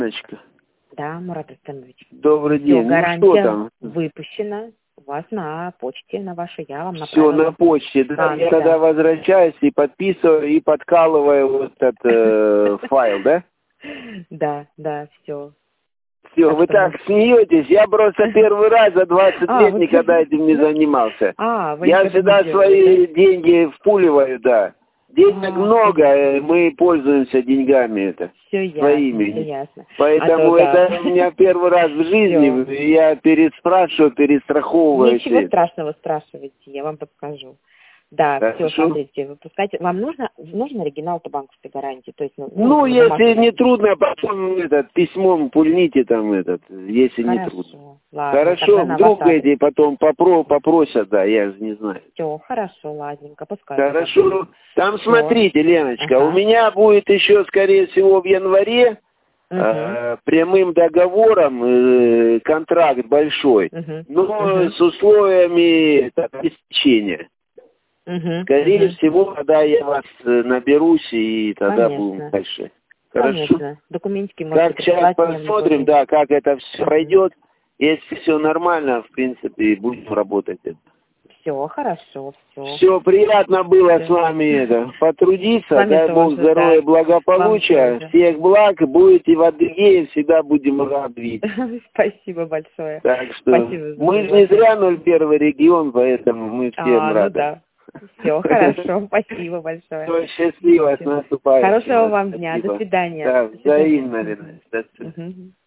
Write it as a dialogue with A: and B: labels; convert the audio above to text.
A: Леночка.
B: Да, Мурат Рустамович.
A: Добрый
B: Всё,
A: день. Ну что
B: гарантия
A: там?
B: выпущена. У вас на почте, на вашей, я вам
A: Все
B: направила.
A: на почте, да?
B: Да,
A: Я
B: да.
A: тогда возвращаюсь и подписываю, и подкалываю вот этот файл, да?
B: Да, все.
A: Все, вы так смеетесь. Я просто первый раз за 20 лет никогда этим не занимался.
B: Вы
A: Я
B: никогда
A: всегда
B: не делали,
A: свои деньги впуливаю, да. Денег много,
B: понятно.
A: мы пользуемся деньгами
B: Все ясно,
A: своими.
B: все ясно.
A: Поэтому это у меня первый раз в жизни,
B: Всё.
A: я перестраховываю.
B: Ничего страшного, спрашивайте, я вам подскажу. Да, все,
A: Хорошо.
B: смотрите, выпускайте. Вам нужен оригинал банковской гарантии? То есть,
A: Если не трудно, потом письмом пульните там если не трудно.
B: Ладно,
A: Хорошо, вдруг эти потом попросят, да, я же не знаю.
B: Все, хорошо, ладненько, пускай.
A: Хорошо. Там смотрите, Леночка,
B: Ага.
A: у меня будет еще, скорее всего, в январе прямым договором контракт большой, но с условиями обеспечения. Скорее всего, тогда я вас наберусь, и тогда будем дальше. Хорошо.
B: Конечно. Документики можете
A: Так, сейчас посмотрим, да, как это все пройдет. Если все нормально, в принципе, будем работать.
B: Все, хорошо, все.
A: Все, приятно было с вами потрудиться. Дай Бог здоровья, благополучия, всех благ. Будете в Адыгее, всегда будем рады.
B: Спасибо большое.
A: Так что мы же не зря 01 регион, поэтому мы всем рады.
B: Да. Все, хорошо, спасибо большое.
A: Все, счастливо, с наступающим.
B: Хорошего вам дня, до свидания.
A: Да, взаимно, Лена. До свидания.